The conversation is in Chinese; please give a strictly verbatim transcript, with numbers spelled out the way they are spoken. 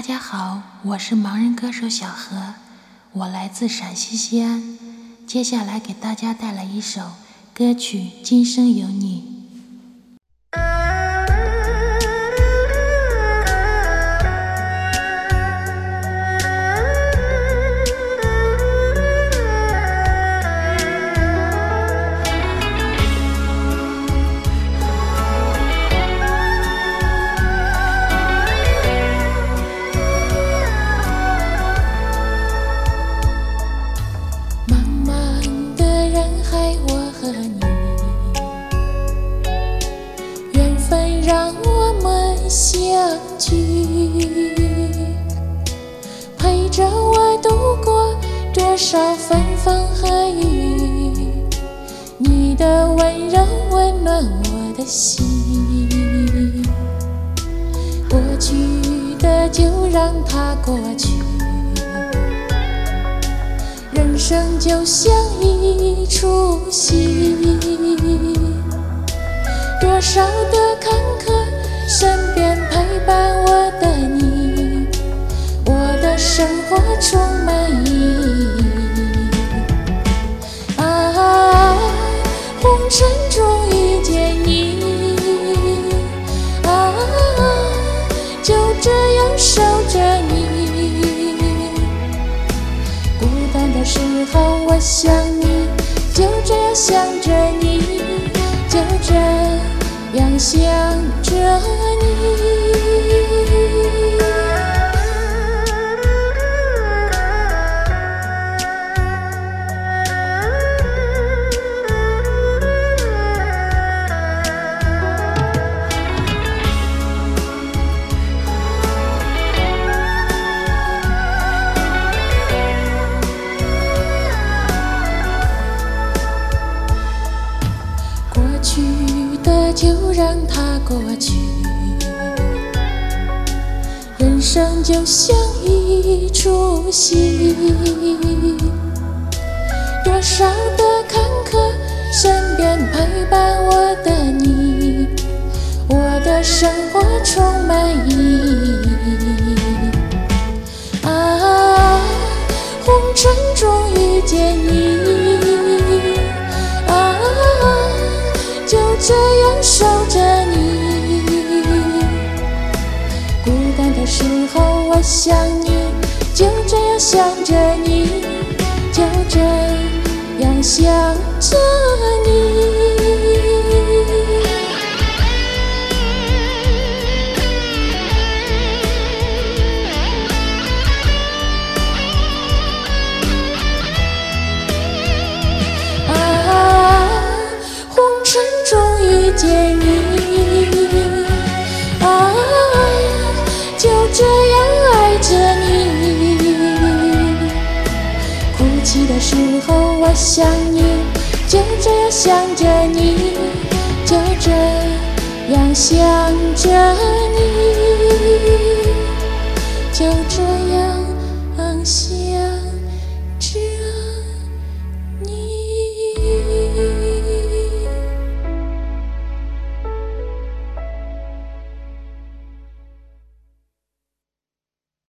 家好，我是盲人歌手小何，我来自陕西西安。接下来给大家带来一首歌曲《今生有你》。 让我们相聚，陪着我度过多少风风和雨，你的温柔温暖我的心，过去的就让它过去，人生就像一出戏，多少的坎坷，身边陪伴我的你，我的生活充满意义。啊，红尘中遇见你，啊，就这样守着你。孤单的时候我想你，就这样想着你，就这样想着你。过去的就让它过去，人生就像一出戏，多少的坎坷，身边陪伴我的你，我的生活充满意义。啊，红尘中遇见你，啊，就这样守着你。孤单的时候我想你，就这样想着你，就这样想着你。遇见你，啊，就这样爱着你。哭泣的时候我想你，就这样想着你，就这样想着你。